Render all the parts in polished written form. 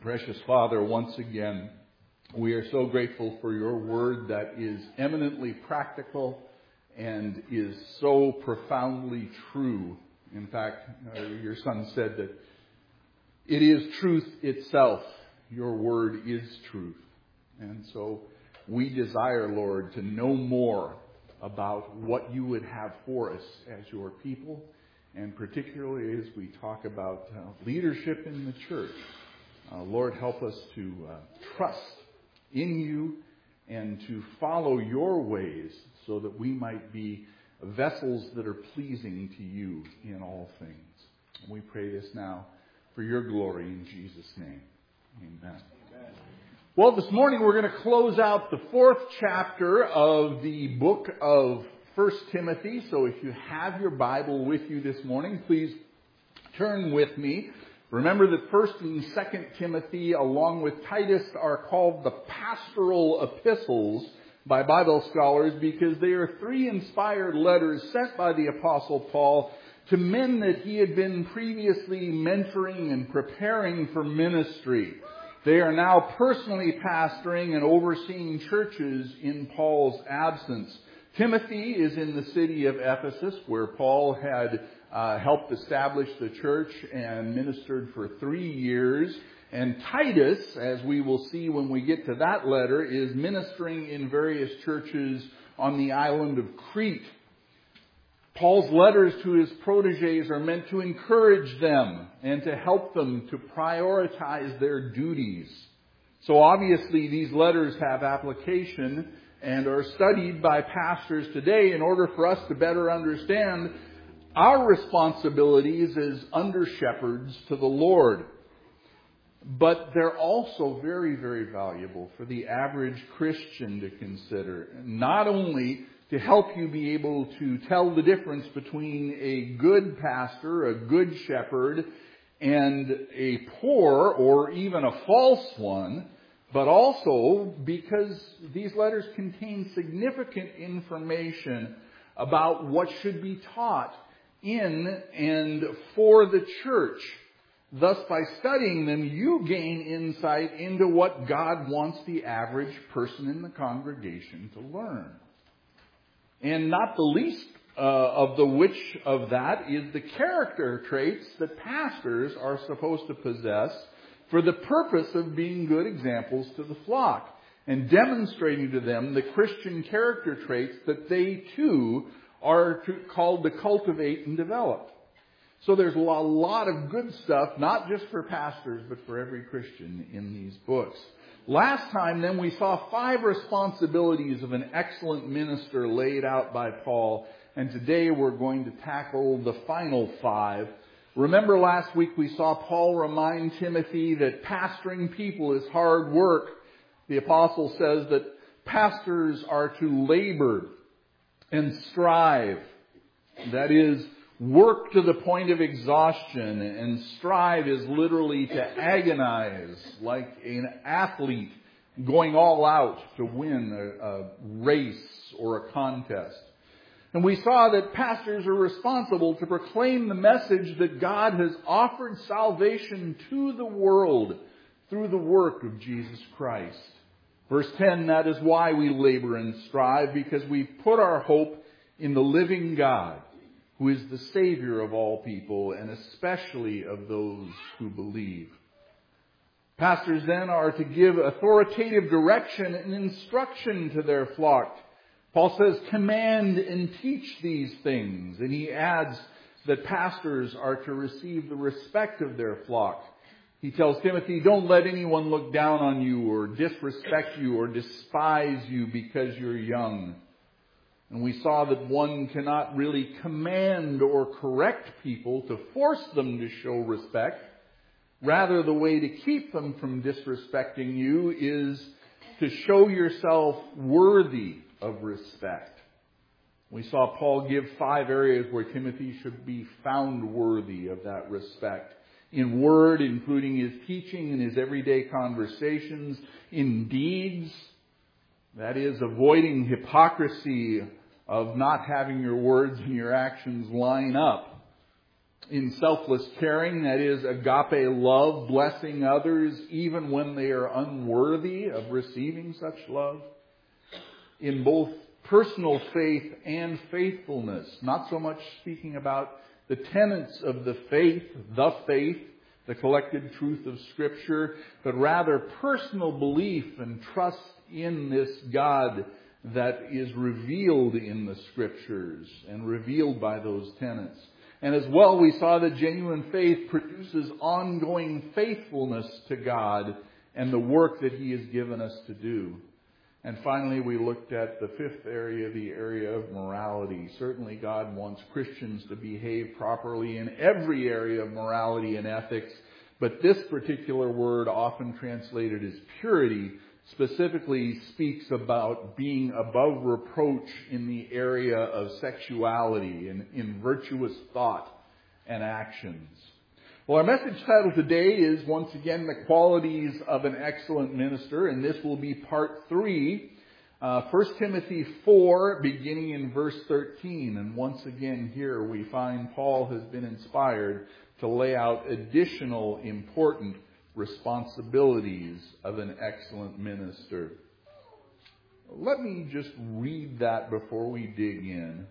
Precious Father, once again, we are so grateful for your word that is eminently practical and is so profoundly true. In fact, your son said that it is truth itself. Your word is truth. And so we desire, Lord, to know more about what you would have for us as your people, and particularly as we talk about leadership in the church. Lord, help us to trust in you and to follow your ways so that we might be vessels that are pleasing to you in all things. We pray this now for your glory in Jesus' name. Amen. Well, this morning we're going to close out the 4th chapter of the book of 1 Timothy. So if you have your Bible with you this morning, please turn with me. Remember that 1 and 2 Timothy, along with Titus, are called the pastoral epistles by Bible scholars because they are 3 inspired letters sent by the Apostle Paul to men that he had been previously mentoring and preparing for ministry. They are now personally pastoring and overseeing churches in Paul's absence. Timothy is in the city of Ephesus, where Paul had helped establish the church and ministered for 3 years. And Titus, as we will see when we get to that letter, is ministering in various churches on the island of Crete. Paul's letters to his protégés are meant to encourage them and to help them to prioritize their duties. So obviously these letters have application and are studied by pastors today in order for us to better understand our responsibilities as under-shepherds to the Lord. But they're also very, very valuable for the average Christian to consider. Not only to help you be able to tell the difference between a good pastor, a good shepherd, and a poor or even a false one, but also because these letters contain significant information about what should be taught in and for the church. Thus, by studying them, you gain insight into what God wants the average person in the congregation to learn. And not the least of the which of that is the character traits that pastors are supposed to possess for the purpose of being good examples to the flock and demonstrating to them the Christian character traits that they too are called to cultivate and develop. So there's a lot of good stuff, not just for pastors, but for every Christian in these books. Last time, then, we saw 5 responsibilities of an excellent minister laid out by Paul. And today we're going to tackle the final 5. Remember last week we saw Paul remind Timothy that pastoring people is hard work. The apostle says that pastors are to labor and strive. That is, work to the point of exhaustion, and strive is literally to agonize, like an athlete going all out to win a race or a contest. And we saw that pastors are responsible to proclaim the message that God has offered salvation to the world through the work of Jesus Christ. Verse 10, that is why we labor and strive, because we put our hope in the living God, who is the Savior of all people, and especially of those who believe. Pastors then are to give authoritative direction and instruction to their flock. Paul says, command and teach these things. And he adds that pastors are to receive the respect of their flock. He tells Timothy, don't let anyone look down on you or disrespect you or despise you because you're young. And we saw that one cannot really command or correct people to force them to show respect. Rather, the way to keep them from disrespecting you is to show yourself worthy of respect. We saw Paul give 5 areas where Timothy should be found worthy of that respect. In word, including his teaching and his everyday conversations. In deeds, that is, avoiding hypocrisy of not having your words and your actions line up. in selfless caring, that is, agape love, blessing others even when they are unworthy of receiving such love. In both personal faith and faithfulness, not so much speaking about the tenets of the faith, the collected truth of Scripture, but rather personal belief and trust in this God that is revealed in the Scriptures and revealed by those tenets. And as well, we saw that genuine faith produces ongoing faithfulness to God and the work that He has given us to do. And finally, we looked at the fifth area, the area of morality. Certainly, God wants Christians to behave properly in every area of morality and ethics. But this particular word, often translated as purity, specifically speaks about being above reproach in the area of sexuality and in virtuous thought and actions. Well, our message title today is, once again, the qualities of an excellent minister, and this will be part 3, 1 Timothy 4, beginning in verse 13. And once again here we find Paul has been inspired to lay out additional important responsibilities of an excellent minister. Let me just read that before we dig in.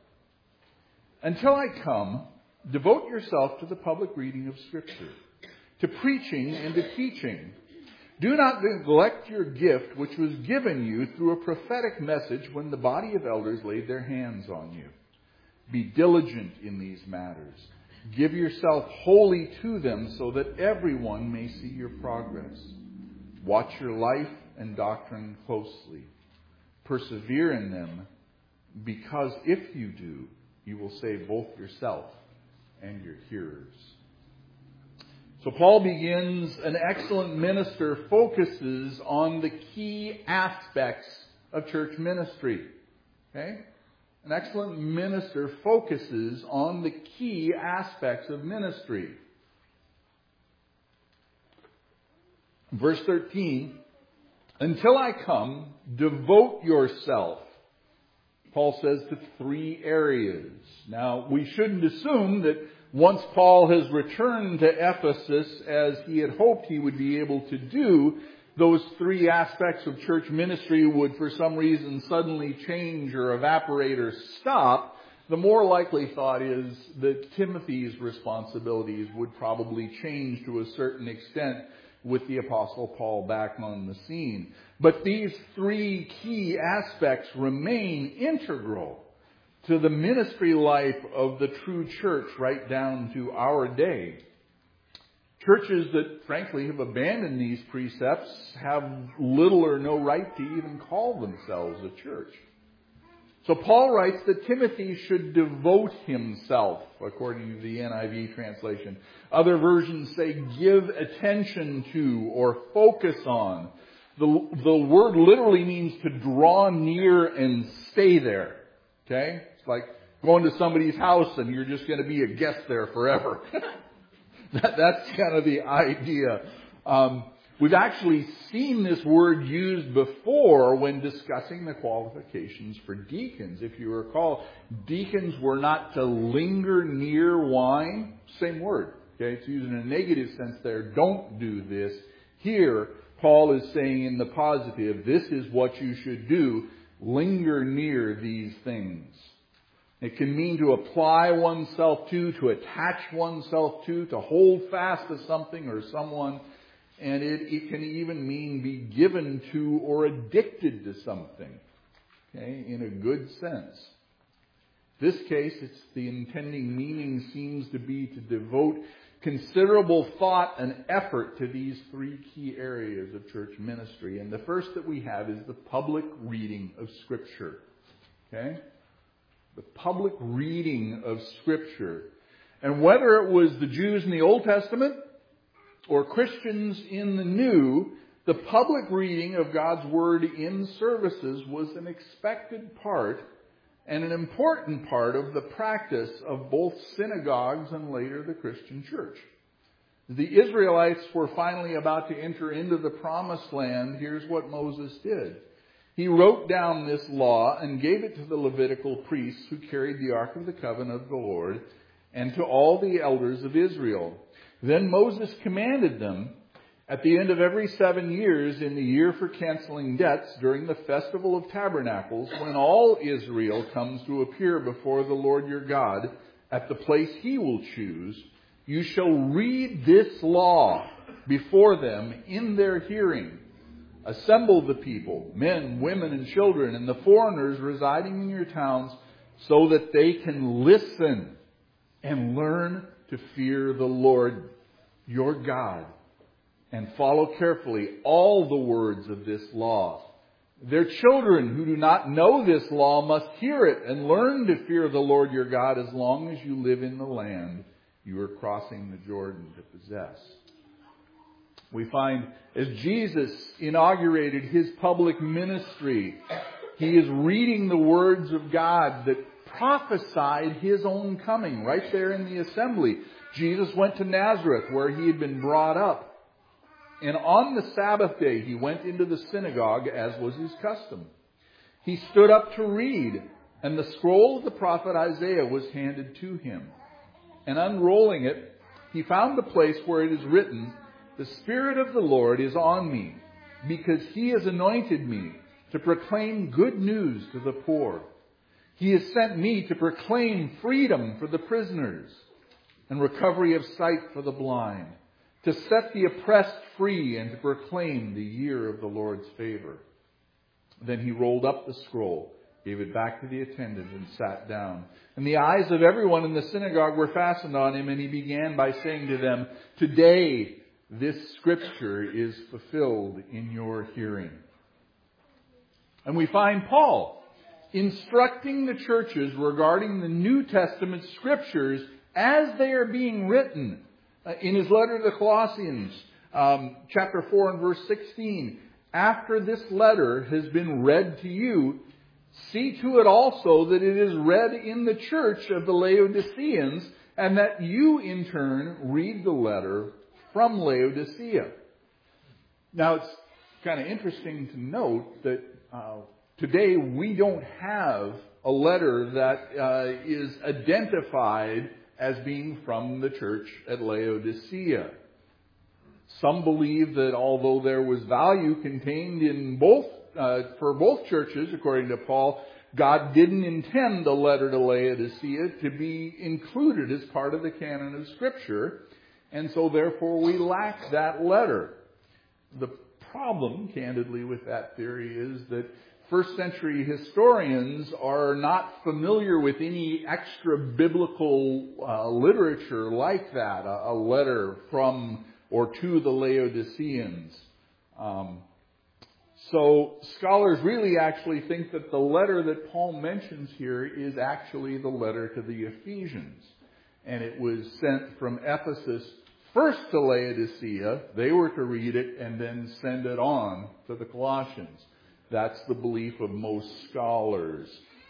Until I come, devote yourself to the public reading of Scripture, to preaching and to teaching. Do not neglect your gift, which was given you through a prophetic message when the body of elders laid their hands on you. Be diligent in these matters. Give yourself wholly to them so that everyone may see your progress. Watch your life and doctrine closely. Persevere in them, because if you do, you will save both yourself and your hearers. So Paul begins, an excellent minister focuses on the key aspects of church ministry. Okay? An excellent minister focuses on the key aspects of ministry. Verse 13, until I come, devote yourself, Paul says, to 3 areas. Now, we shouldn't assume that once Paul has returned to Ephesus, as he had hoped he would be able to do, those 3 aspects of church ministry would for some reason suddenly change or evaporate or stop. The more likely thought is that Timothy's responsibilities would probably change to a certain extent with the Apostle Paul back on the scene. But these 3 key aspects remain integral to the ministry life of the true church right down to our day. Churches that, frankly, have abandoned these precepts have little or no right to even call themselves a church. So Paul writes that Timothy should devote himself, according to the NIV translation. Other versions say give attention to or focus on. The word literally means to draw near and stay there. Okay? It's like going to somebody's house and you're just going to be a guest there forever. That's kind of the idea. We've actually seen this word used before when discussing the qualifications for deacons. If you recall, deacons were not to linger near wine. Same word. Okay, it's used in a negative sense there. Don't do this. Here, Paul is saying in the positive, this is what you should do. Linger near these things. It can mean to apply oneself to attach oneself to hold fast to something or someone. And it can even mean be given to or addicted to something. Okay, in a good sense. In this case, the intending meaning seems to be to devote considerable thought and effort to these 3 key areas of church ministry. And the first that we have is the public reading of Scripture. Okay? The public reading of Scripture. And whether it was the Jews in the Old Testament or Christians in the New, the public reading of God's Word in services was an expected part and an important part of the practice of both synagogues and later the Christian church. The Israelites were finally about to enter into the promised land. Here's what Moses did. He wrote down this law and gave it to the Levitical priests who carried the Ark of the Covenant of the Lord. and to all the elders of Israel. Then Moses commanded them, at the end of every 7 years, in the year for canceling debts, during the festival of tabernacles, when all Israel comes to appear before the Lord your God at the place he will choose, you shall read this law before them in their hearing. Assemble the people, men, women, and children, and the foreigners residing in your towns, so that they can listen and learn to fear the Lord your God, and follow carefully all the words of this law. Their children who do not know this law must hear it and learn to fear the Lord your God as long as you live in the land you are crossing the Jordan to possess. We find as Jesus inaugurated his public ministry, he is reading the words of God that prophesied his own coming right there in the assembly. Jesus went to Nazareth where he had been brought up. And on the Sabbath day, he went into the synagogue as was his custom. He stood up to read, and the scroll of the prophet Isaiah was handed to him. And unrolling it, he found the place where it is written, "The Spirit of the Lord is on me, because he has anointed me to proclaim good news to the poor. He has sent me to proclaim freedom for the prisoners and recovery of sight for the blind, to set the oppressed free and to proclaim the year of the Lord's favor." Then he rolled up the scroll, gave it back to the attendant, and sat down. And the eyes of everyone in the synagogue were fastened on him, and he began by saying to them, "Today this scripture is fulfilled in your hearing." And we find Paul instructing the churches regarding the New Testament scriptures as they are being written. In his letter to the Colossians, chapter 4 and verse 16, "After this letter has been read to you, see to it also that it is read in the church of the Laodiceans, and that you in turn read the letter from Laodicea." Now it's kind of interesting to note that today we don't have a letter that is identified as being from the church at Laodicea. Some believe that although there was value contained in both, for both churches, according to Paul, God didn't intend the letter to Laodicea to be included as part of the canon of Scripture, and so therefore we lack that letter. The problem, candidly, with that theory is that first century historians are not familiar with any extra biblical literature like that, a letter from or to the Laodiceans. So scholars really actually think that the letter that Paul mentions here is actually the letter to the Ephesians. And it was sent from Ephesus first to Laodicea. They were to read it and then send it on to the Colossians. That's the belief of most scholars.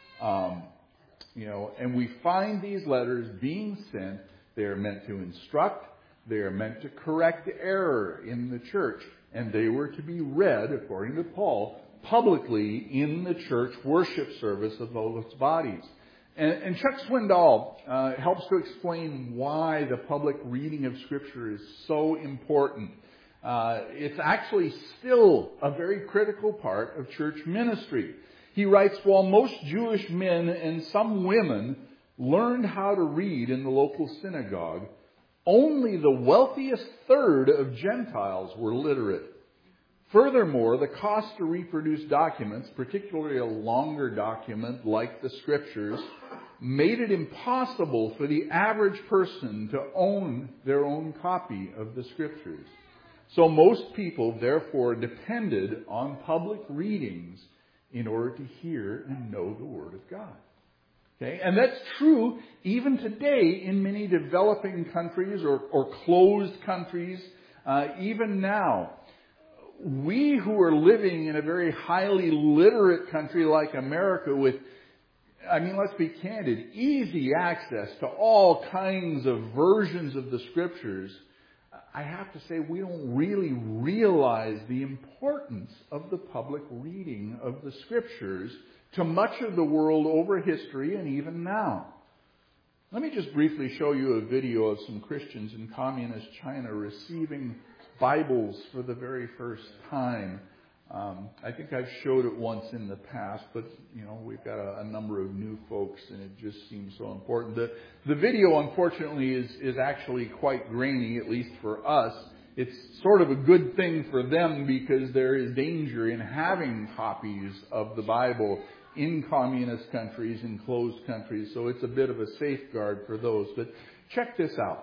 And we find these letters being sent. They are meant to instruct. They are meant to correct error in the church. And they were to be read, according to Paul, publicly in the church worship service of those bodies. And Chuck Swindoll helps to explain why the public reading of Scripture is so important. It's actually still a very critical part of church ministry. He writes, "While most Jewish men and some women learned how to read in the local synagogue, only the wealthiest third of Gentiles were literate. Furthermore, the cost to reproduce documents, particularly a longer document like the Scriptures, made it impossible for the average person to own their own copy of the Scriptures. So most people, therefore, depended on public readings in order to hear and know the Word of God." Okay? And that's true even today in many developing countries or closed countries, even now. We who are living in a very highly literate country like America with, let's be candid, easy access to all kinds of versions of the Scriptures, I have to say we don't really realize the importance of the public reading of the Scriptures to much of the world over history and even now. Let me just briefly show you a video of some Christians in communist China receiving Bibles for the very first time. I think I've showed it once in the past, but we've got a number of new folks, and it just seems so important. The video, unfortunately, is actually quite grainy, at least for us. It's sort of a good thing for them because there is danger in having copies of the Bible in communist countries, in closed countries, so it's a bit of a safeguard for those. But check this out.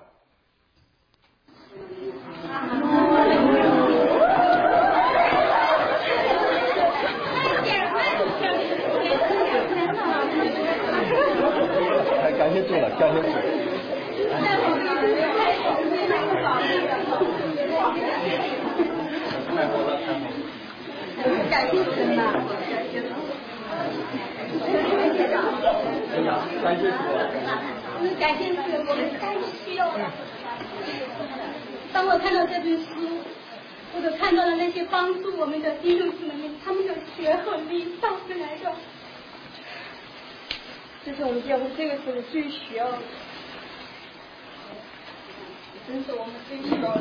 感谢主了，感谢主。感谢神呐！哎呀，感谢主！感谢主，我们太需要了。当我看到这本书，我就看到了那些帮助我们的弟兄姊妹们，他们的血和力上进来的。这是我们教会这个时候最需要的，真是我们最需要的。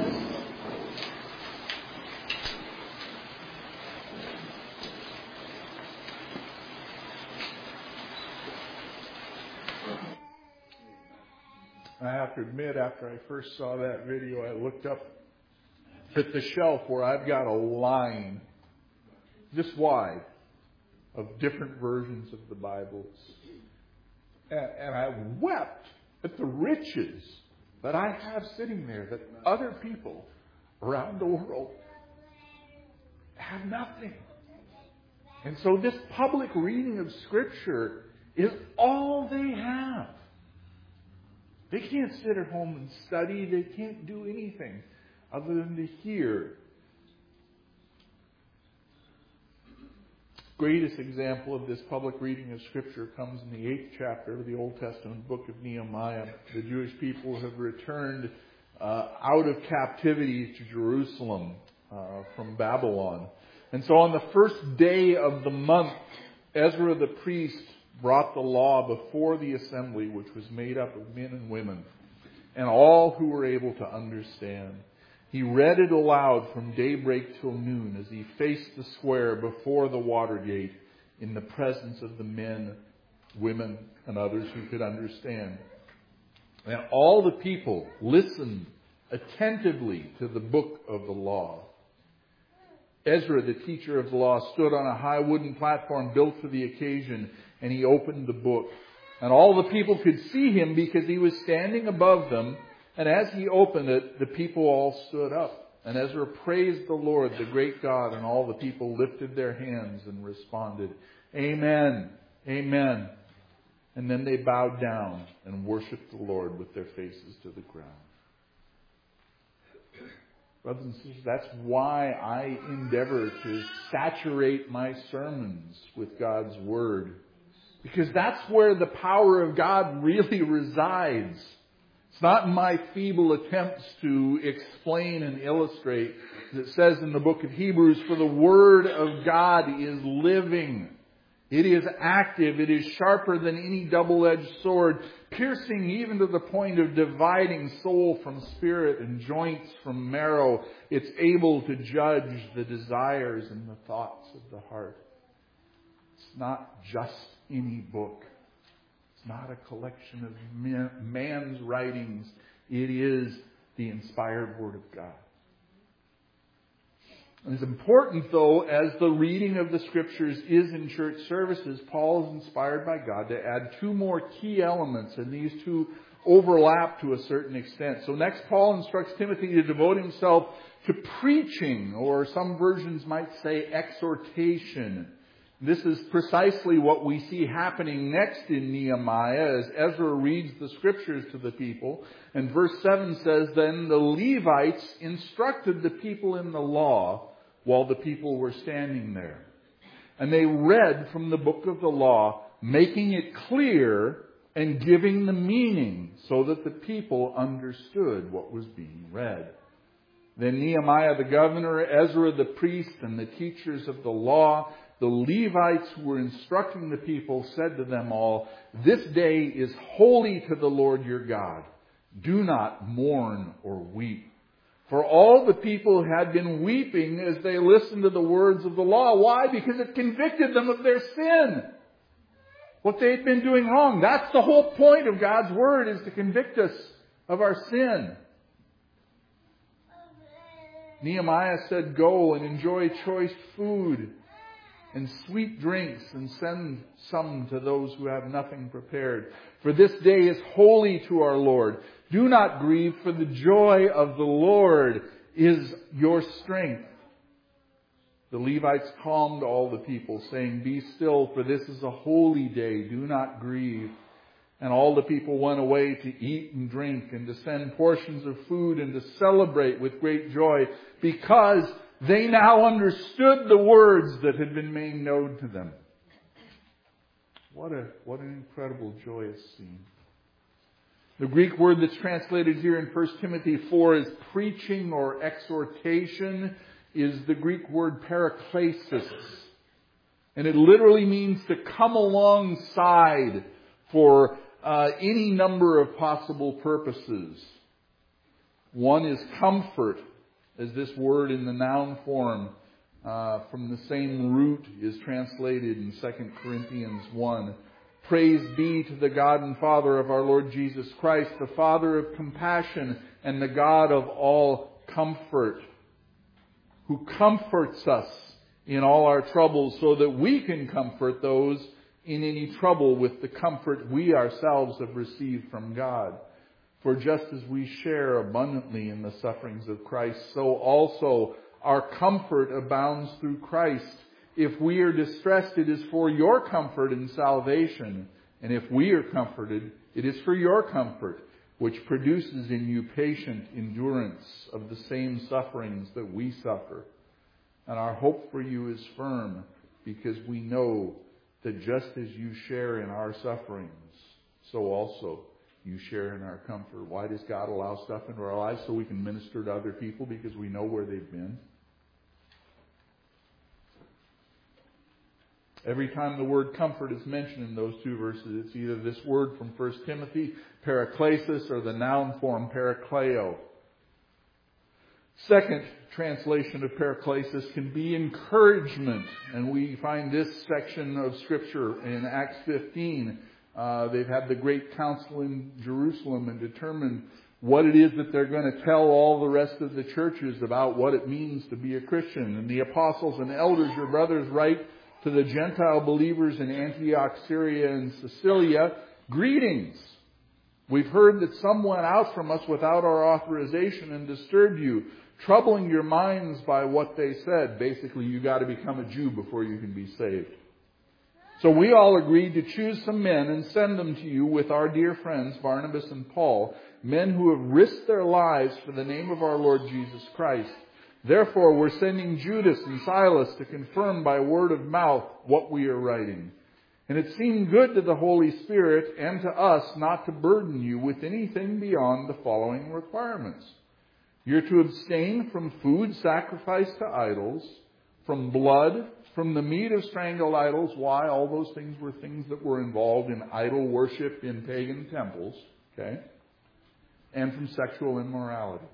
I have to admit, after I first saw that video, I looked up at the shelf where I've got a line this wide of different versions of the Bibles. And I wept at the riches that I have sitting there that other people around the world have nothing. And so this public reading of Scripture is all they have. They can't sit at home and study. They can't do anything other than to hear. Greatest example of this public reading of Scripture comes in the 8th chapter of the Old Testament book of Nehemiah. The Jewish people have returned out of captivity to Jerusalem from Babylon. And so on the first day of the month, Ezra the priest brought the law before the assembly, which was made up of men and women, and all who were able to understand. He read it aloud from daybreak till noon as he faced the square before the water gate in the presence of the men, women, and others who could understand. And all the people listened attentively to the book of the law. Ezra, the teacher of the law, stood on a high wooden platform built for the occasion, and he opened the book. And all the people could see him because he was standing above them. And as he opened it, the people all stood up. And Ezra praised the Lord, the great God, and all the people lifted their hands and responded, Amen, Amen. And then they bowed down and worshiped the Lord with their faces to the ground. Brothers and sisters, that's why I endeavor to saturate my sermons with God's Word. Because that's where the power of God really resides. It's not in my feeble attempts to explain and illustrate. As it says in the book of Hebrews, for the Word of God is living. It is active. It is sharper than any double-edged sword, piercing even to the point of dividing soul from spirit and joints from marrow. It's able to judge the desires and the thoughts of the heart. It's not just any book. It's not a collection of man's writings. It is the inspired Word of God. And as important, though, as the reading of the Scriptures is in church services, Paul is inspired by God to add two more key elements, and these two overlap to a certain extent. So next, Paul instructs Timothy to devote himself to preaching, or some versions might say exhortation. This is precisely what we see happening next in Nehemiah as Ezra reads the Scriptures to the people. And verse 7 says, Then the Levites instructed the people in the law while the people were standing there. And they read from the book of the law, making it clear and giving the meaning so that the people understood what was being read. Then Nehemiah the governor, Ezra the priest, and the teachers of the law the Levites who were instructing the people said to them all, "This day is holy to the Lord your God. Do not mourn or weep." For all the people had been weeping as they listened to the words of the law. Why? Because it convicted them of their sin. What they had been doing wrong. That's the whole point of God's Word, is to convict us of our sin. Nehemiah said, "Go and enjoy choice food and sweet drinks, and send some to those who have nothing prepared. For this day is holy to our Lord. Do not grieve, for the joy of the Lord is your strength." The Levites calmed all the people, saying, "Be still, for this is a holy day. Do not grieve." And all the people went away to eat and drink, and to send portions of food, and to celebrate with great joy, because they now understood the words that had been made known to them. What an incredible, joyous scene. The Greek word that's translated here in 1 Timothy 4 as preaching or exhortation is the Greek word paraklesis. And it literally means to come alongside for any number of possible purposes. One is comfort, as this word in the noun form from the same root is translated in 2 Corinthians 1. Praise be to the God and Father of our Lord Jesus Christ, the Father of compassion and the God of all comfort, who comforts us in all our troubles so that we can comfort those in any trouble with the comfort we ourselves have received from God. For just as we share abundantly in the sufferings of Christ, so also our comfort abounds through Christ. If we are distressed, it is for your comfort and salvation. And if we are comforted, it is for your comfort, which produces in you patient endurance of the same sufferings that we suffer. And our hope for you is firm, because we know that just as you share in our sufferings, so also you share in our comfort. Why does God allow stuff into our lives? So we can minister to other people, because we know where they've been. Every time the word comfort is mentioned in those two verses, it's either this word from 1 Timothy, paraklesis, or the noun form, parakleo. Second translation of paraklesis can be encouragement. And we find this section of Scripture in Acts 15. They've had the great council in Jerusalem and determined what it is that they're going to tell all the rest of the churches about what it means to be a Christian. And the apostles and elders, your brothers, write to the Gentile believers in Antioch, Syria, and Cilicia, greetings. We've heard that some went out from us without our authorization and disturbed you, troubling your minds by what they said. Basically, you got to become a Jew before you can be saved. So we all agreed to choose some men and send them to you with our dear friends Barnabas and Paul, men who have risked their lives for the name of our Lord Jesus Christ. Therefore, we're sending Judas and Silas to confirm by word of mouth what we are writing. And it seemed good to the Holy Spirit and to us not to burden you with anything beyond the following requirements. You're to abstain from food sacrificed to idols, from blood, from the meat of strangled idols. Why? All those things were things that were involved in idol worship in pagan temples. Okay? And from sexual immorality.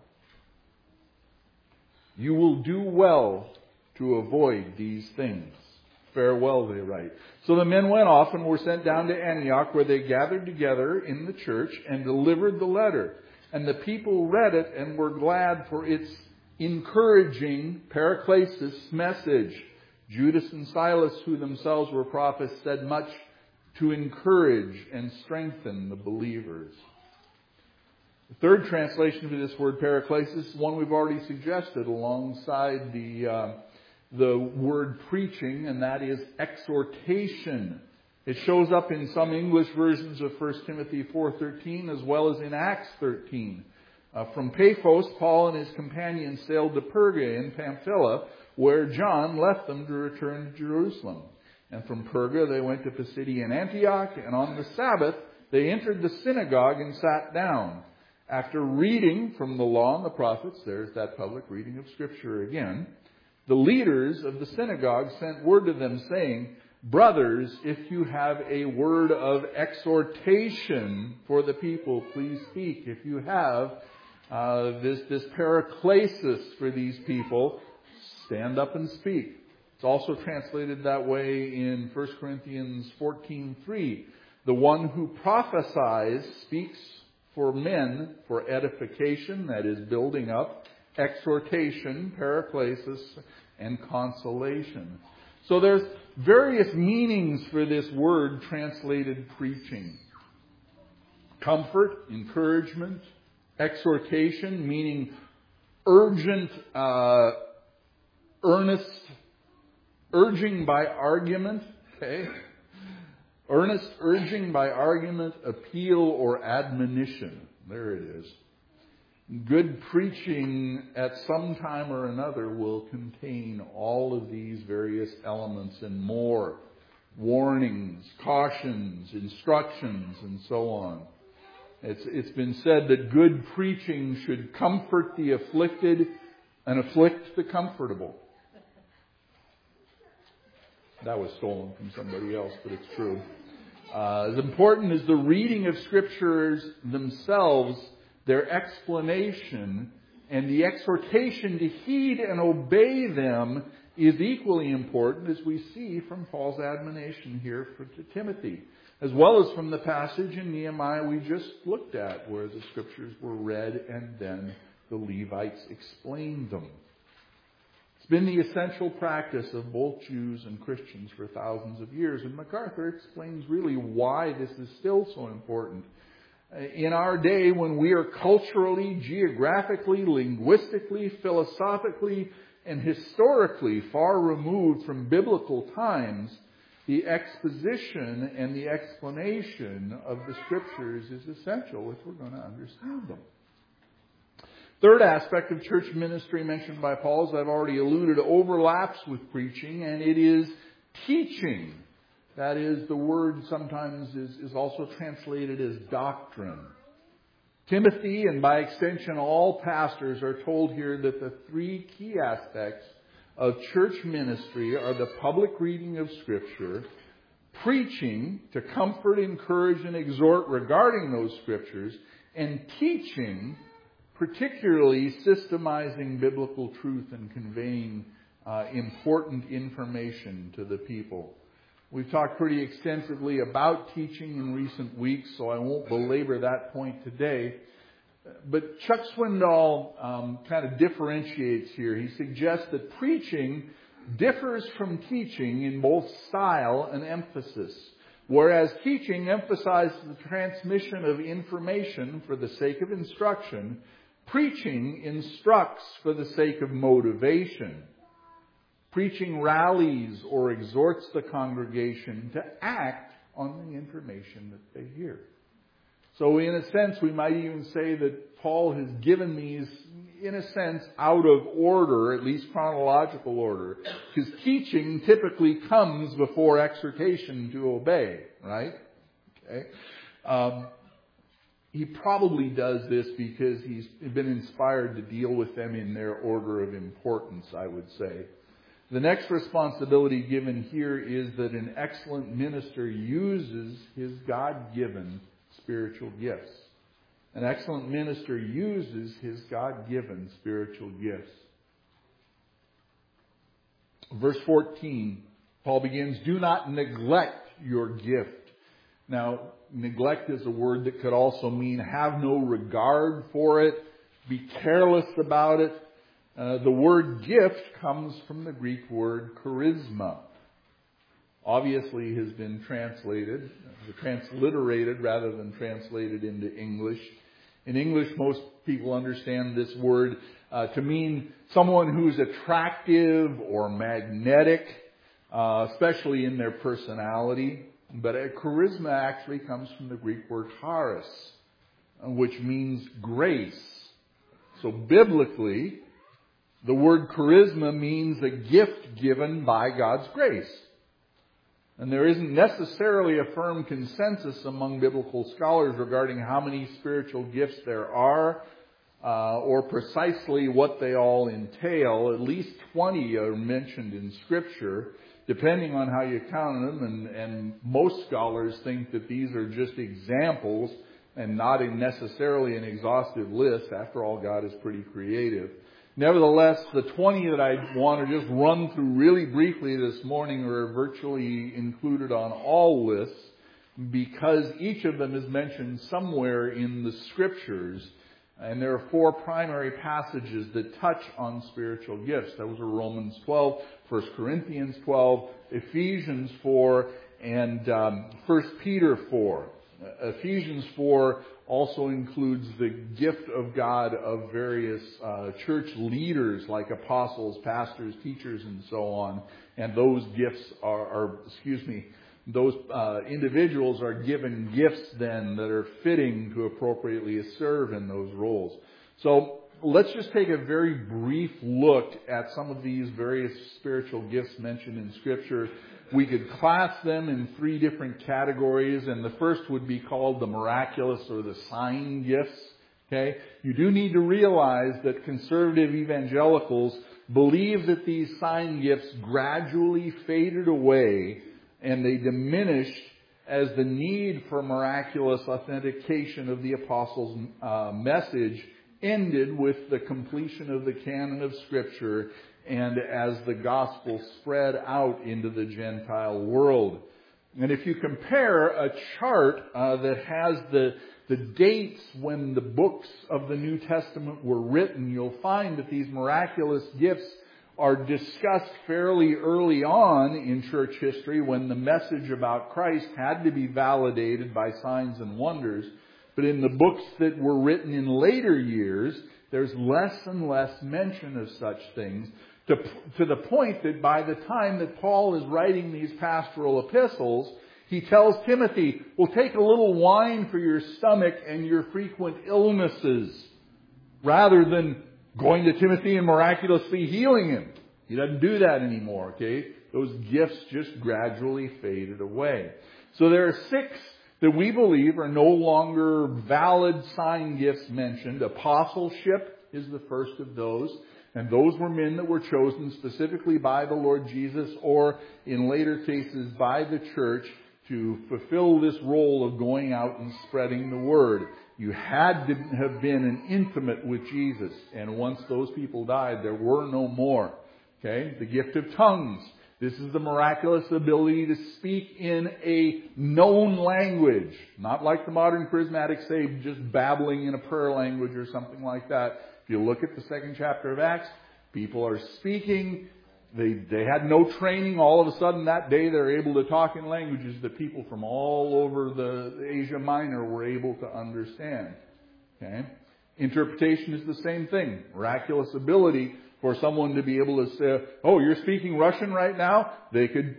You will do well to avoid these things. Farewell, they write. So the men went off and were sent down to Antioch, where they gathered together in the church and delivered the letter. And the people read it and were glad for its encouraging paraklesis message. Judas and Silas, who themselves were prophets, said much to encourage and strengthen the believers. The third translation for this word paraklesis is one we've already suggested alongside the word preaching, and that is exhortation. It shows up in some English versions of 1 Timothy 4:13 as well as in Acts 13. From Paphos, Paul and his companions sailed to Perga in Pamphylia, where John left them to return to Jerusalem. And from Perga they went to Pisidian Antioch, and on the Sabbath they entered the synagogue and sat down. After reading from the law and the prophets, there's that public reading of Scripture again, The leaders of the synagogue sent word to them saying, "Brothers, if you have a word of exhortation for the people, please speak. If you have this paraklesis for these people, stand up and speak." It's also translated that way in 1 Corinthians 14:3. The one who prophesies speaks for men for edification, that is building up, exhortation, paraklesis, and consolation. So there's various meanings for this word translated preaching. Comfort, encouragement, exhortation, meaning urgent, earnest, urging by argument, okay? Earnest urging by argument, appeal, or admonition. There it is. Good preaching at some time or another will contain all of these various elements and more. Warnings, cautions, instructions, and so on. It's been said that good preaching should comfort the afflicted and afflict the comfortable. That was stolen from somebody else, but it's true. As important as the reading of Scriptures themselves, their explanation and the exhortation to heed and obey them is equally important, as we see from Paul's admonition here to Timothy, as well as from the passage in Nehemiah we just looked at, where the Scriptures were read and then the Levites explained them. It's been the essential practice of both Jews and Christians for thousands of years, and MacArthur explains really why this is still so important. In our day, when we are culturally, geographically, linguistically, philosophically, and historically far removed from biblical times, the exposition and the explanation of the Scriptures is essential if we're going to understand them. Third aspect of church ministry mentioned by Paul, as I've already alluded, overlaps with preaching, and it is teaching. That is, the word sometimes is also translated as doctrine. Timothy, and by extension all pastors, are told here that the three key aspects of church ministry are the public reading of Scripture, preaching to comfort, encourage, and exhort regarding those Scriptures, and teaching, particularly systemizing biblical truth and conveying important information to the people. We've talked pretty extensively about teaching in recent weeks, so I won't belabor that point today. But Chuck Swindoll kind of differentiates here. He suggests that preaching differs from teaching in both style and emphasis. Whereas teaching emphasizes the transmission of information for the sake of instruction, preaching instructs for the sake of motivation. Preaching rallies or exhorts the congregation to act on the information that they hear. So in a sense, we might even say that Paul has given these, in a sense, out of order, at least chronological order. Because teaching typically comes before exhortation to obey, right? Okay. He probably does this because he's been inspired to deal with them in their order of importance, I would say. The next responsibility given here is that an excellent minister uses his God-given spiritual gifts. An excellent minister uses his God-given spiritual gifts. Verse 14, Paul begins, "Do not neglect your gift." Now, neglect is a word that could also mean have no regard for it, be careless about it. The word gift comes from the Greek word charisma. Obviously has been transliterated rather than translated into English. In English, most people understand this word to mean someone who's attractive or magnetic, especially in their personality. But charisma actually comes from the Greek word charis, which means grace. So biblically, the word charisma means a gift given by God's grace. And there isn't necessarily a firm consensus among biblical scholars regarding how many spiritual gifts there are. or precisely what they all entail. At least 20 are mentioned in Scripture, depending on how you count them, and most scholars think that these are just examples and not necessarily an exhaustive list. After all, God is pretty creative. Nevertheless, the 20 that I want to just run through really briefly this morning are virtually included on all lists, because each of them is mentioned somewhere in the Scriptures. And there are 4 primary passages that touch on spiritual gifts. Those are Romans 12, 1 Corinthians 12, Ephesians 4, and 1 Peter 4. Ephesians 4 also includes the gift of God of various church leaders like apostles, pastors, teachers, and so on. And those gifts those individuals are given gifts then that are fitting to appropriately serve in those roles. So let's just take a very brief look at some of these various spiritual gifts mentioned in Scripture. We could class them in 3 different categories, and the first would be called the miraculous or the sign gifts. Okay? You do need to realize that conservative evangelicals believe that these sign gifts gradually faded away and they diminished as the need for miraculous authentication of the apostles' message ended with the completion of the canon of Scripture and as the gospel spread out into the Gentile world. And if you compare a chart that has the dates when the books of the New Testament were written, you'll find that these miraculous gifts are discussed fairly early on in church history when the message about Christ had to be validated by signs and wonders. But in the books that were written in later years, there's less and less mention of such things, to the point that by the time that Paul is writing these pastoral epistles, he tells Timothy, well, take a little wine for your stomach and your frequent illnesses, rather than going to Timothy and miraculously healing him. He doesn't do that anymore, okay? Those gifts just gradually faded away. So there are 6 that we believe are no longer valid sign gifts mentioned. Apostleship is the first of those. And those were men that were chosen specifically by the Lord Jesus, or in later cases by the church, to fulfill this role of going out and spreading the word. You had to have been an intimate with Jesus. And once those people died, there were no more. Okay? The gift of tongues. This is the miraculous ability to speak in a known language. Not like the modern charismatics say, just babbling in a prayer language or something like that. If you look at the 2nd chapter of Acts, people are speaking. They had no training. All of a sudden that day they're able to talk in languages that people from all over the Asia Minor were able to understand. Okay? Interpretation is the same thing. Miraculous ability for someone to be able to say, oh, you're speaking Russian right now? They could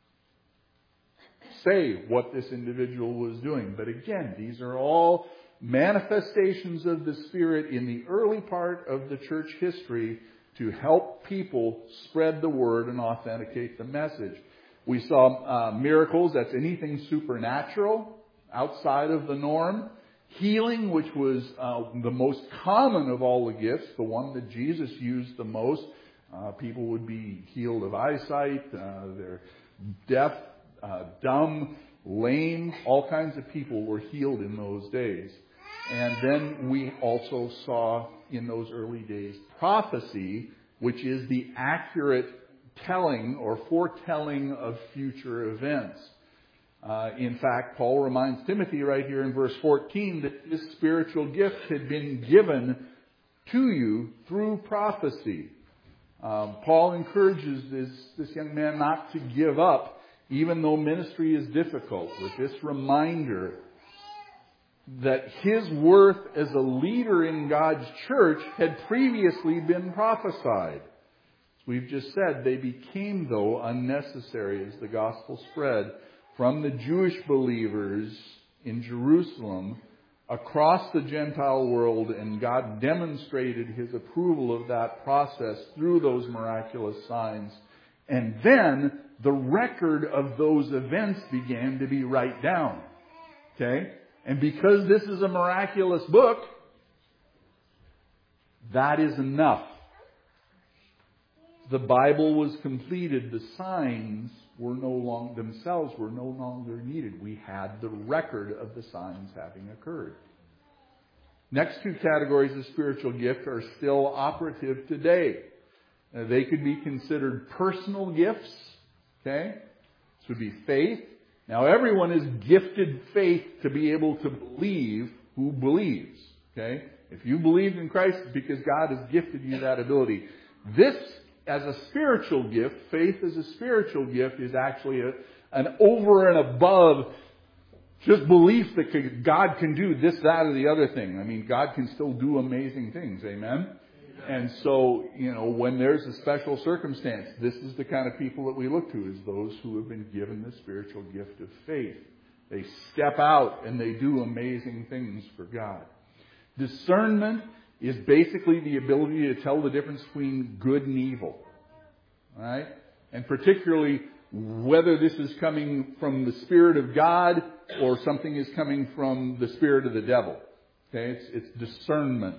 say what this individual was doing. But again, these are all manifestations of the Spirit in the early part of the church history to help people spread the word and authenticate the message. We saw miracles, that's anything supernatural, outside of the norm. Healing, which was the most common of all the gifts, the one that Jesus used the most. People would be healed of eyesight, they're deaf, dumb, lame, all kinds of people were healed in those days. And then we also saw in those early days prophecy, which is the accurate telling or foretelling of future events. In fact, Paul reminds Timothy right here in verse 14 that this spiritual gift had been given to you through prophecy. Paul encourages this young man not to give up, even though ministry is difficult, with this reminder that his worth as a leader in God's church had previously been prophesied. As we've just said, they became, though, unnecessary as the gospel spread from the Jewish believers in Jerusalem across the Gentile world, and God demonstrated His approval of that process through those miraculous signs. And then the record of those events began to be written down. Okay? And because this is a miraculous book, that is enough. The Bible was completed. The signs were no longer needed. We had the record of the signs having occurred. Next two categories of spiritual gift are still operative today. They could be considered personal gifts. Okay? This would be faith. Now everyone is gifted faith to be able to believe who believes. Okay? If you believed in Christ, it's because God has gifted you that ability. This, as a spiritual gift, faith as a spiritual gift, is actually an over and above just belief that God can do this, that, or the other thing. I mean, God can still do amazing things. Amen? And so, when there's a special circumstance, this is the kind of people that we look to, is those who have been given the spiritual gift of faith. They step out and they do amazing things for God. Discernment is basically the ability to tell the difference between good and evil. All right? And particularly whether this is coming from the Spirit of God or something is coming from the spirit of the devil. Okay? It's discernment.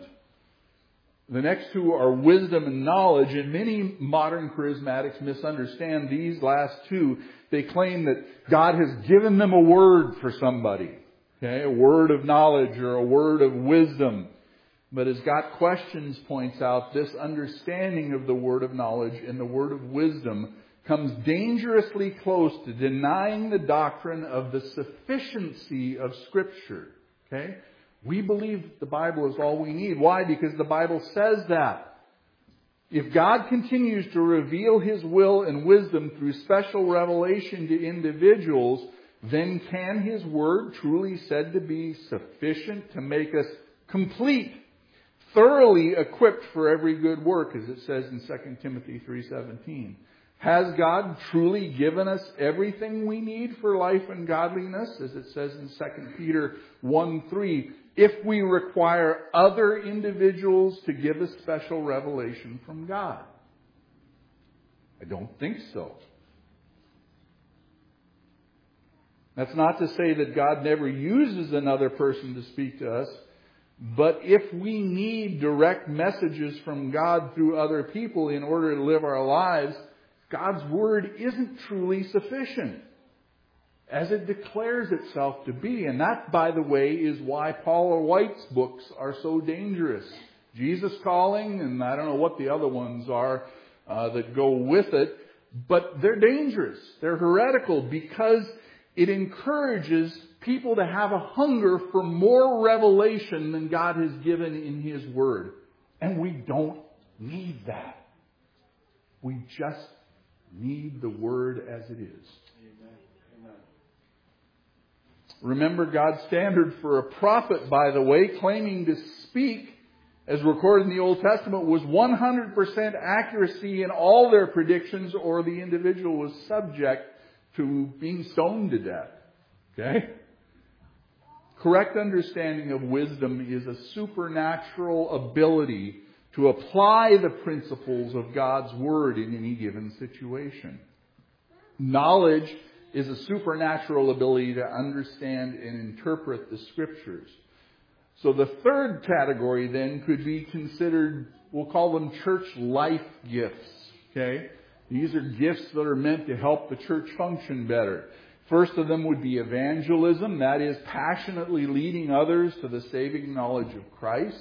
The next two are wisdom and knowledge, and many modern charismatics misunderstand these last two. They claim that God has given them a word for somebody. Okay? A word of knowledge or a word of wisdom. But as Got Questions points out, this understanding of the word of knowledge and the word of wisdom comes dangerously close to denying the doctrine of the sufficiency of Scripture. Okay? We believe the Bible is all we need. Why? Because the Bible says that. If God continues to reveal His will and wisdom through special revelation to individuals, then can His Word truly said to be sufficient to make us complete, thoroughly equipped for every good work, as it says in 2 Timothy 3:17? Has God truly given us everything we need for life and godliness, as it says in 2 Peter 1:3, if we require other individuals to give us special revelation from God? I don't think so. That's not to say that God never uses another person to speak to us, but if we need direct messages from God through other people in order to live our lives, God's Word isn't truly sufficient, as it declares itself to be. And that, by the way, is why Paula White's books are so dangerous. Jesus Calling, and I don't know what the other ones are that go with it, but they're dangerous. They're heretical because it encourages people to have a hunger for more revelation than God has given in His Word. And we don't need that. We just need the Word as it is. Amen. Remember, God's standard for a prophet, by the way, claiming to speak, as recorded in the Old Testament, was 100% accuracy in all their predictions, or the individual was subject to being stoned to death. Okay? Correct understanding of wisdom is a supernatural ability to apply the principles of God's Word in any given situation. Knowledge is a supernatural ability to understand and interpret the Scriptures. So the third category then could be considered, we'll call them church life gifts. Okay? These are gifts that are meant to help the church function better. First of them would be evangelism. That is, passionately leading others to the saving knowledge of Christ.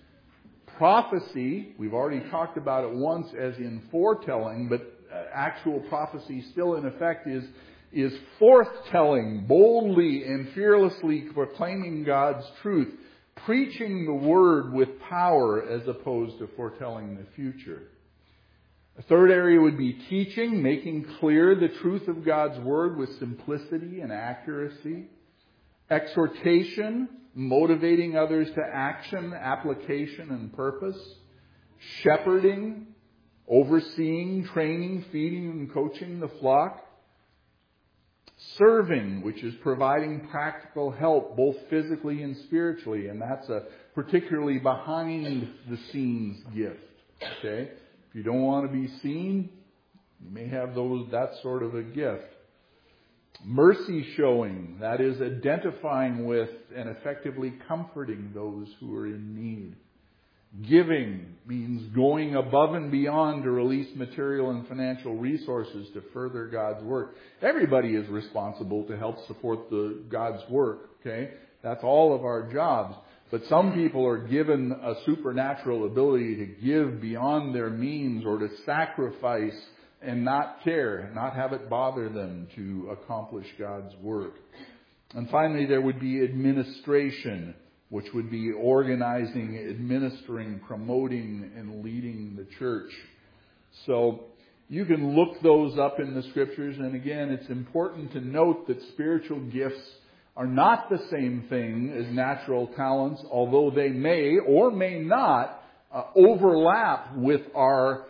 Prophecy, we've already talked about it once as in foretelling, but actual prophecy still in effect is forthtelling, boldly and fearlessly proclaiming God's truth, preaching the Word with power as opposed to foretelling the future. A third area would be teaching, making clear the truth of God's Word with simplicity and accuracy. Exhortation, motivating others to action, application, and purpose. Shepherding, overseeing, training, feeding, and coaching the flock. Serving, which is providing practical help both physically and spiritually, and that's a particularly behind the scenes gift. Okay? If you don't want to be seen, you may have that sort of a gift. Mercy showing, that is identifying with and effectively comforting those who are in need. Giving means going above and beyond to release material and financial resources to further God's work. Everybody is responsible to help support God's work, okay? That's all of our jobs. But some people are given a supernatural ability to give beyond their means or to sacrifice and not care, not have it bother them to accomplish God's work. And finally, there would be administration, which would be organizing, administering, promoting, and leading the church. So you can look those up in the Scriptures. And again, it's important to note that spiritual gifts are not the same thing as natural talents, although they may or may not overlap with our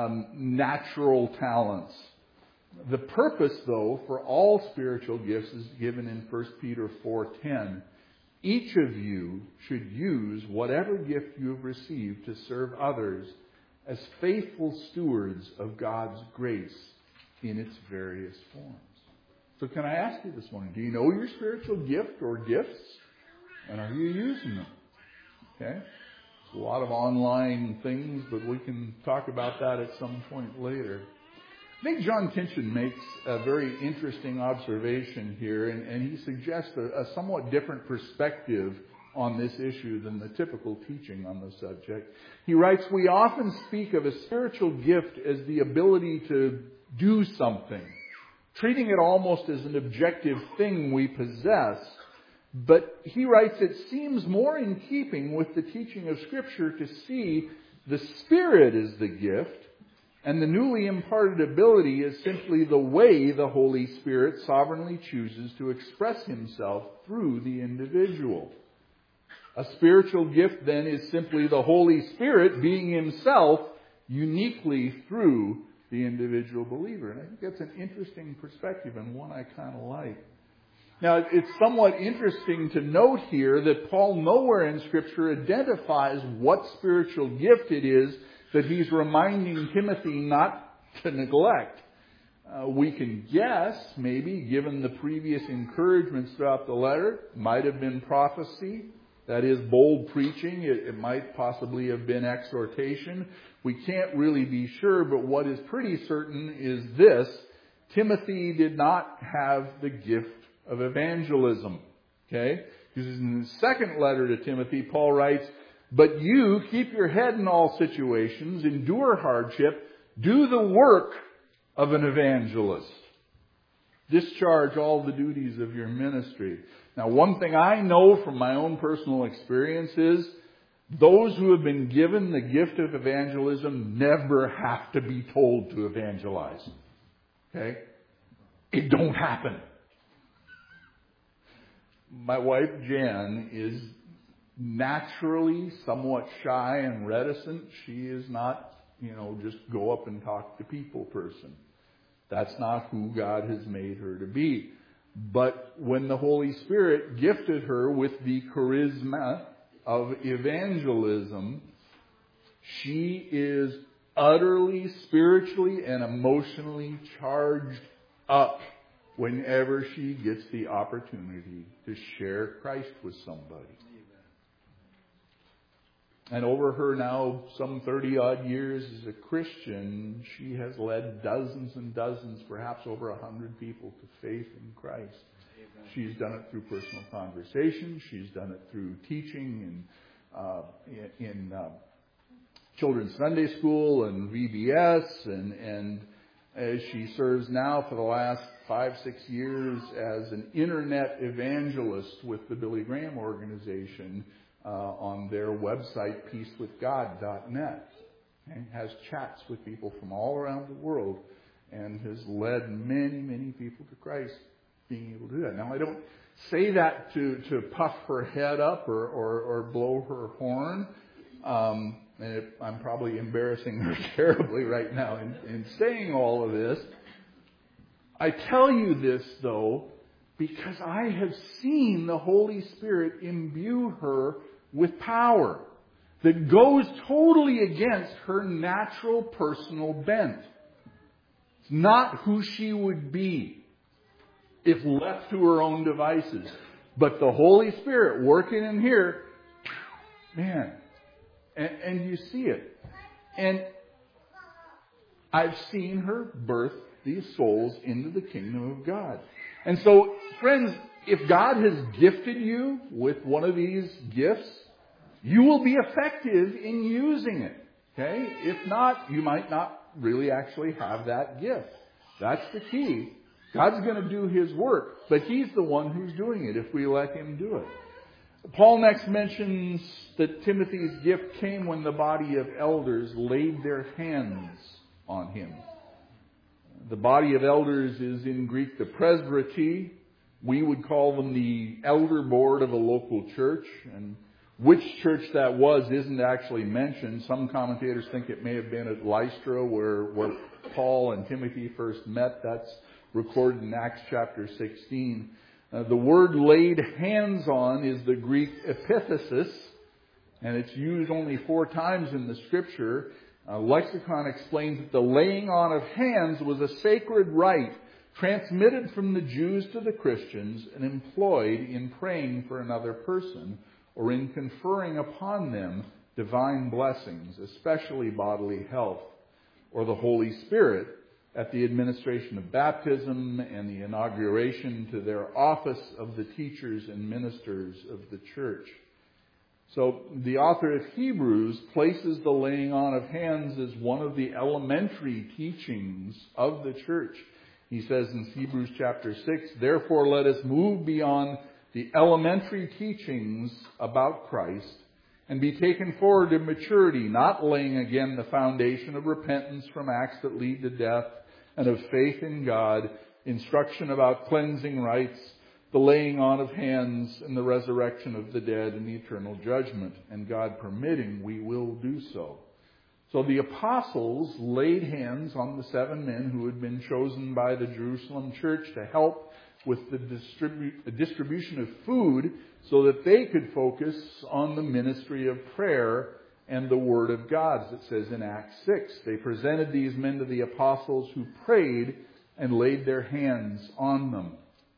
natural talents. The purpose, though, for all spiritual gifts is given in 1 Peter 4:10. Each of you should use whatever gift you have received to serve others as faithful stewards of God's grace in its various forms. So can I ask you this morning, do you know your spiritual gift or gifts? And are you using them? Okay? There's a lot of online things, but we can talk about that at some point later. I think John Tinchin makes a very interesting observation here, and he suggests a somewhat different perspective on this issue than the typical teaching on the subject. He writes, we often speak of a spiritual gift as the ability to do something, treating it almost as an objective thing we possess. But he writes, it seems more in keeping with the teaching of Scripture to see the Spirit as the gift, and the newly imparted ability is simply the way the Holy Spirit sovereignly chooses to express Himself through the individual. A spiritual gift, then, is simply the Holy Spirit being Himself uniquely through the individual believer. And I think that's an interesting perspective and one I kind of like. Now, it's somewhat interesting to note here that Paul nowhere in Scripture identifies what spiritual gift it is that he's reminding Timothy not to neglect. We can guess, maybe, given the previous encouragements throughout the letter, might have been prophecy, that is, bold preaching. It might possibly have been exhortation. We can't really be sure, but what is pretty certain is this: Timothy did not have the gift of evangelism. Okay? Because in the second letter to Timothy, Paul writes, but you keep your head in all situations, endure hardship, do the work of an evangelist. Discharge all the duties of your ministry. Now, one thing I know from my own personal experience is those who have been given the gift of evangelism never have to be told to evangelize. Okay? It don't happen. My wife, Jan, is naturally somewhat shy and reticent. She is not, just go up and talk to people person. That's not who God has made her to be. But when the Holy Spirit gifted her with the charisma of evangelism, she is utterly spiritually and emotionally charged up whenever she gets the opportunity to share Christ with somebody. And over her now some 30-odd years as a Christian, she has led dozens and dozens, perhaps over 100 people to faith in Christ. Amen. She's done it through personal conversation. She's done it through teaching in children's Sunday school and VBS. And as she serves now for the last 5-6 years as an internet evangelist with the Billy Graham organization, on their website, peacewithgod.net. And has chats with people from all around the world and has led many, many people to Christ being able to do that. Now, I don't say that to puff her head up or blow her horn. And I'm probably embarrassing her terribly right now in saying all of this. I tell you this, though, because I have seen the Holy Spirit imbue her with power that goes totally against her natural personal bent. It's not who she would be if left to her own devices. But the Holy Spirit working in here, man. And you see it. And I've seen her birth these souls into the kingdom of God. And so, friends, if God has gifted you with one of these gifts, you will be effective in using it. Okay? If not, you might not really actually have that gift. That's the key. God's going to do His work, but He's the one who's doing it if we let Him do it. Paul next mentions that Timothy's gift came when the body of elders laid their hands on him. The body of elders is in Greek the presbytery. We would call them the elder board of a local church. And which church that was isn't actually mentioned. Some commentators think it may have been at Lystra where Paul and Timothy first met. That's recorded in Acts chapter 16. The word laid hands on is the Greek epithesis, and it's used only 4 times in the Scripture. Lexicon explains that the laying on of hands was a sacred rite transmitted from the Jews to the Christians and employed in praying for another person or in conferring upon them divine blessings, especially bodily health, or the Holy Spirit at the administration of baptism and the inauguration to their office of the teachers and ministers of the church. So the author of Hebrews places the laying on of hands as one of the elementary teachings of the church. He says in Hebrews chapter 6, "Therefore let us move beyond the elementary teachings about Christ and be taken forward to maturity, not laying again the foundation of repentance from acts that lead to death, and of faith in God, instruction about cleansing rites, the laying on of hands, and the resurrection of the dead, and the eternal judgment. And God permitting, we will do so." So the apostles laid hands on the 7 men who had been chosen by the Jerusalem church to help with the distribution of food so that they could focus on the ministry of prayer and the Word of God, as it says in Acts 6. They presented these men to the apostles who prayed and laid their hands on them.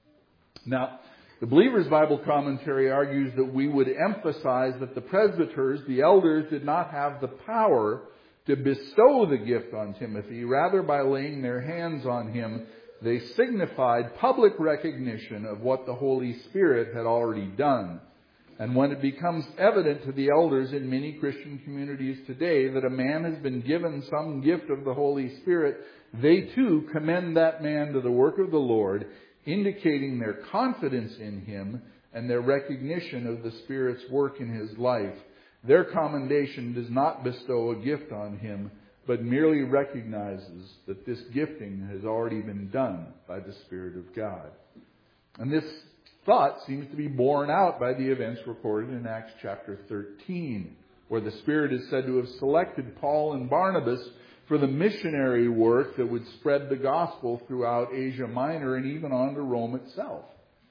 Now, the Believer's Bible Commentary argues that we would emphasize that the presbyters, the elders, did not have the power to bestow the gift on Timothy. Rather, by laying their hands on him, they signified public recognition of what the Holy Spirit had already done. And when it becomes evident to the elders in many Christian communities today that a man has been given some gift of the Holy Spirit, they too commend that man to the work of the Lord, indicating their confidence in him and their recognition of the Spirit's work in his life. Their commendation does not bestow a gift on him, but merely recognizes that this gifting has already been done by the Spirit of God. And this thought seems to be borne out by the events recorded in Acts chapter 13, where the Spirit is said to have selected Paul and Barnabas for the missionary work that would spread the gospel throughout Asia Minor and even on to Rome itself.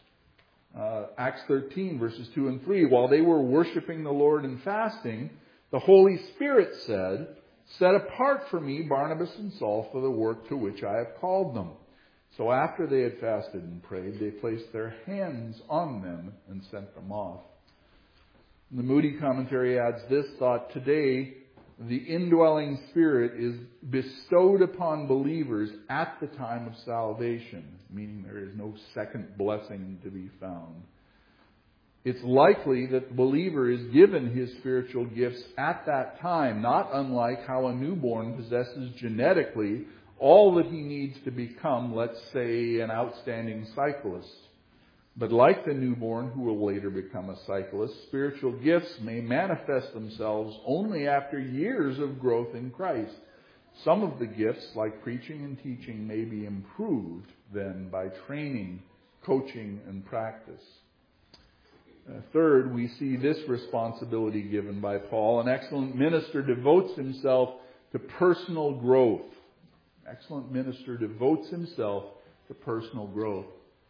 Acts 13, verses 2 and 3, "While they were worshiping the Lord and fasting, the Holy Spirit said, 'Set apart for me Barnabas and Saul for the work to which I have called them.' So after they had fasted and prayed, they placed their hands on them and sent them off." And the Moody Commentary adds this thought: "Today, the indwelling Spirit is bestowed upon believers at the time of salvation," meaning there is no second blessing to be found. It's likely that the believer is given his spiritual gifts at that time, not unlike how a newborn possesses genetically all that he needs to become, let's say, an outstanding cyclist. But like the newborn who will later become a cyclist, spiritual gifts may manifest themselves only after years of growth in Christ. Some of the gifts, like preaching and teaching, may be improved then by training, coaching, and practice. Third, we see this responsibility given by Paul. An excellent minister devotes himself to personal growth. Excellent minister devotes himself to personal growth.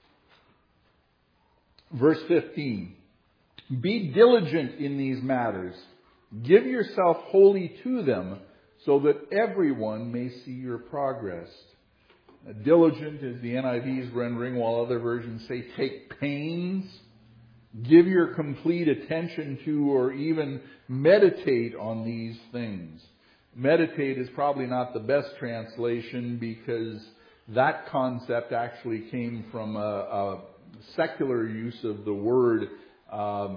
Verse 15, "Be diligent in these matters. Give yourself wholly to them, so that everyone may see your progress." Diligent is the NIV's rendering, while other versions say take pains. Give your complete attention to or even meditate on these things. Meditate is probably not the best translation because that concept actually came from a secular use of the word, and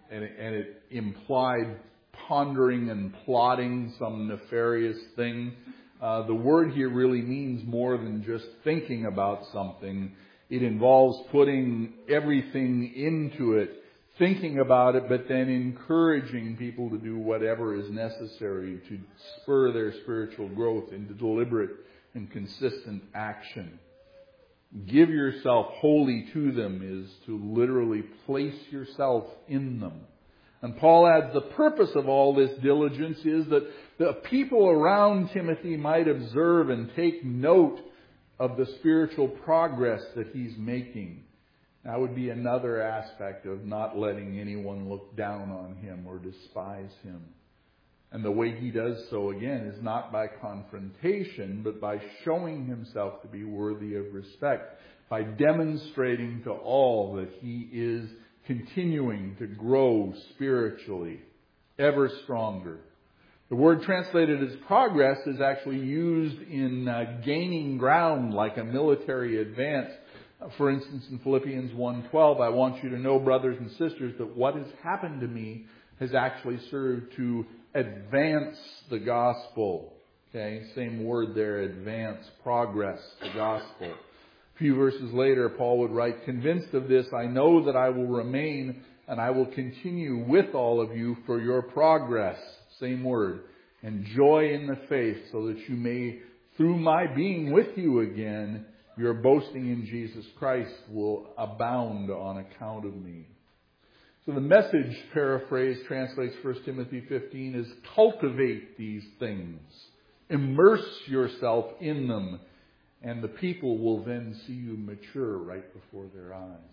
it implied pondering and plotting some nefarious thing. The word here really means more than just thinking about something. It involves putting everything into it, thinking about it, but then encouraging people to do whatever is necessary to spur their spiritual growth into deliberate and consistent action. Give yourself wholly to them is to literally place yourself in them. And Paul adds the purpose of all this diligence is that the people around Timothy might observe and take note of the spiritual progress that he's making. That would be another aspect of not letting anyone look down on him or despise him. And the way he does so, again, is not by confrontation, but by showing himself to be worthy of respect, by demonstrating to all that he is continuing to grow spiritually, ever stronger. The word translated as progress is actually used in gaining ground like a military advance. For instance, in Philippians 1:12, I want you to know, brothers and sisters, that what has happened to me has actually served to advance the gospel. Okay, same word there, advance, progress, the gospel. A few verses later, Paul would write, convinced of this, I know that I will remain and I will continue with all of you for your progress. Same word. And joy in the faith, so that you may, through my being with you again, your boasting in Jesus Christ will abound on account of me. So the Message paraphrase translates 1 Timothy 15 as cultivate these things. Immerse yourself in them, and the people will then see you mature right before their eyes.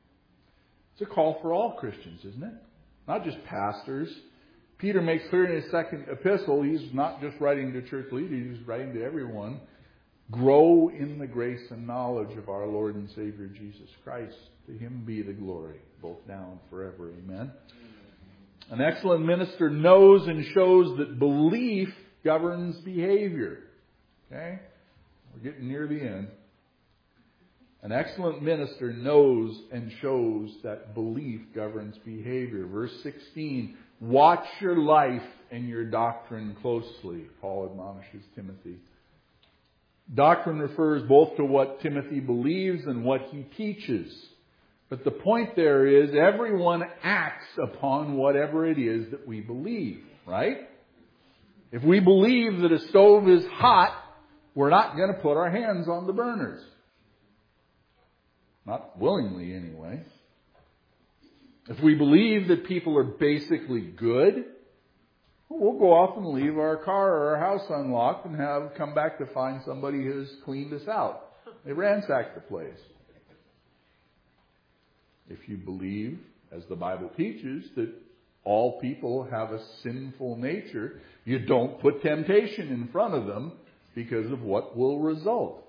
It's a call for all Christians, isn't it? Not just pastors. Peter makes clear in his second epistle, he's not just writing to church leaders, he's writing to everyone. Grow in the grace and knowledge of our Lord and Savior Jesus Christ. To him be the glory, both now and forever. Amen. An excellent minister knows and shows that belief governs behavior. Okay? We're getting near the end. An excellent minister knows and shows that belief governs behavior. Verse 16, watch your life and your doctrine closely, Paul admonishes Timothy. Doctrine refers both to what Timothy believes and what he teaches. But the point there is everyone acts upon whatever it is that we believe, right? If we believe that a stove is hot, we're not going to put our hands on the burners. Not willingly, anyway. If we believe that people are basically good, we'll go off and leave our car or our house unlocked and come back to find somebody who's cleaned us out. They ransacked the place. If you believe, as the Bible teaches, that all people have a sinful nature, you don't put temptation in front of them because of what will result.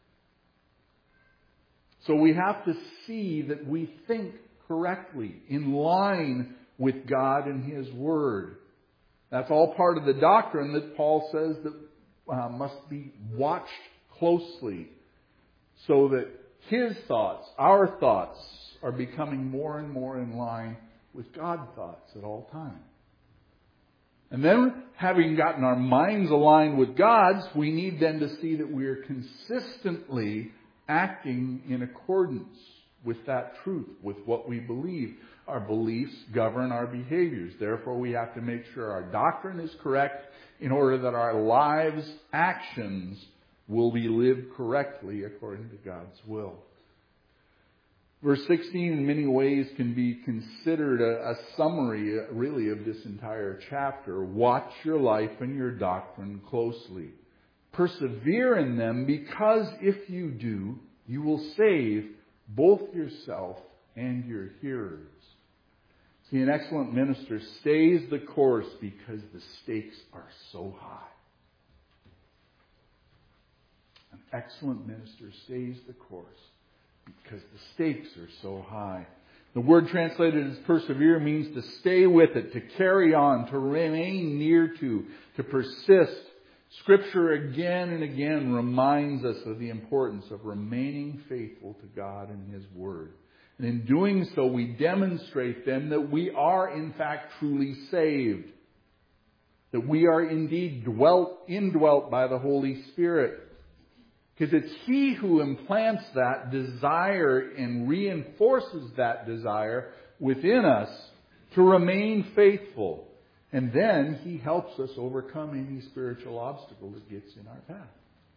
So we have to see that we think correctly, in line with God and His Word. That's all part of the doctrine that Paul says that must be watched closely so that his thoughts, our thoughts, are becoming more and more in line with God's thoughts at all times. And then, having gotten our minds aligned with God's, we need then to see that we are consistently acting in accordance with that truth, with what we believe. Our beliefs govern our behaviors. Therefore, we have to make sure our doctrine is correct in order that our lives' actions will be lived correctly according to God's will. Verse 16 in many ways can be considered a summary, really, of this entire chapter. Watch your life and your doctrine closely. Persevere in them, because if you do, you will save both yourself and your hearers. See, an excellent minister stays the course because the stakes are so high. An excellent minister stays the course because the stakes are so high. The word translated as persevere means to stay with it, to carry on, to remain near to persist. Scripture again and again reminds us of the importance of remaining faithful to God and His Word. And in doing so, we demonstrate then that we are in fact truly saved. That we are indeed indwelt by the Holy Spirit. Because it's He who implants that desire and reinforces that desire within us to remain faithful. And then He helps us overcome any spiritual obstacle that gets in our path.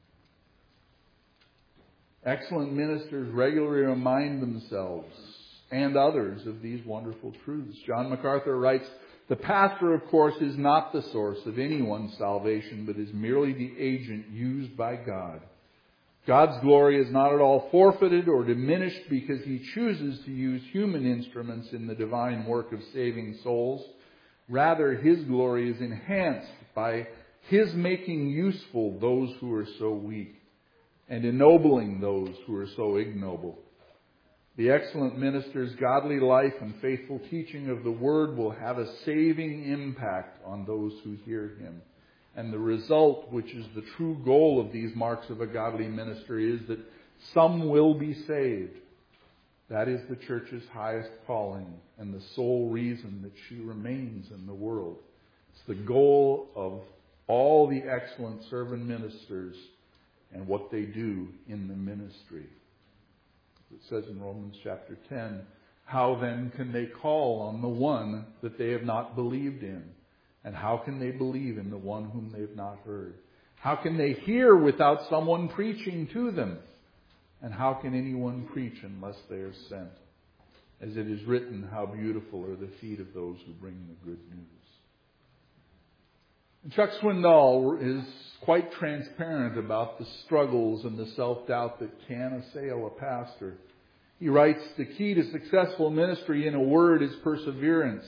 Excellent ministers regularly remind themselves and others of these wonderful truths. John MacArthur writes, "The pastor, of course, is not the source of anyone's salvation, but is merely the agent used by God. God's glory is not at all forfeited or diminished because He chooses to use human instruments in the divine work of saving souls. Rather, His glory is enhanced by His making useful those who are so weak and ennobling those who are so ignoble. The excellent minister's godly life and faithful teaching of the Word will have a saving impact on those who hear him. And the result, which is the true goal of these marks of a godly ministry, is that some will be saved. That is the church's highest calling and the sole reason that she remains in the world. It's the goal of all the excellent servant ministers and what they do in the ministry. It says in Romans chapter 10, how then can they call on the one that they have not believed in? And how can they believe in the one whom they have not heard? How can they hear without someone preaching to them? And how can anyone preach unless they are sent? As it is written, how beautiful are the feet of those who bring the good news. And Chuck Swindoll is quite transparent about the struggles and the self-doubt that can assail a pastor. He writes, the key to successful ministry, in a word, is perseverance.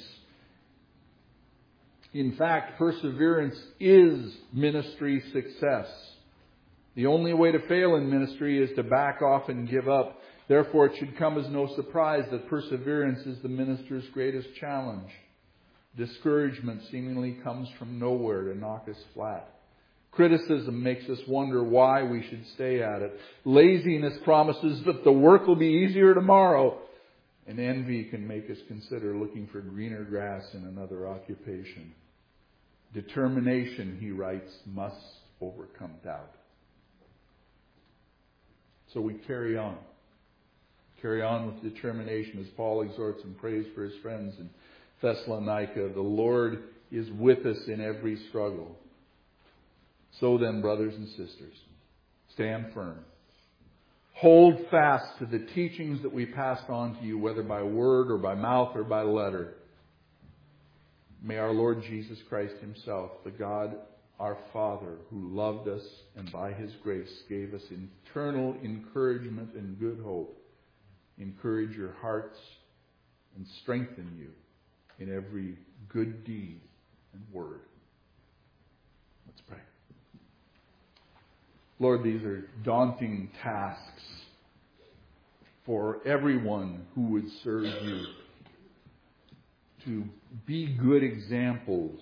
In fact, perseverance is ministry success. The only way to fail in ministry is to back off and give up. Therefore, it should come as no surprise that perseverance is the minister's greatest challenge. Discouragement seemingly comes from nowhere to knock us flat. Criticism makes us wonder why we should stay at it. Laziness promises that the work will be easier tomorrow. And envy can make us consider looking for greener grass in another occupation. Determination, he writes, must overcome doubt. So we carry on. Carry on with determination as Paul exhorts and prays for his friends in Thessalonica. The Lord is with us in every struggle. So then, brothers and sisters, stand firm. Hold fast to the teachings that we passed on to you, whether by word or by mouth or by letter. May our Lord Jesus Christ himself, the God our Father, who loved us and by his grace gave us eternal encouragement and good hope, encourage your hearts and strengthen you in every good deed and word. Let's pray. Lord, these are daunting tasks for everyone who would serve you. To be good examples.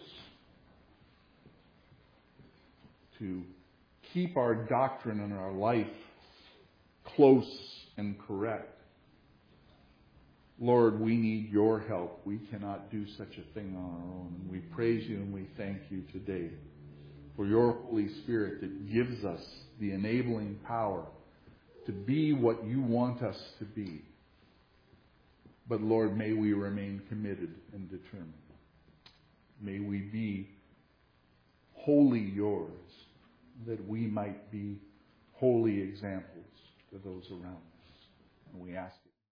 To keep our doctrine and our life close and correct. Lord, we need your help. We cannot do such a thing on our own. And we praise you and we thank you today for your Holy Spirit that gives us the enabling power to be what you want us to be. But Lord, may we remain committed and determined. May we be wholly yours, that we might be holy examples to those around us. And we ask you.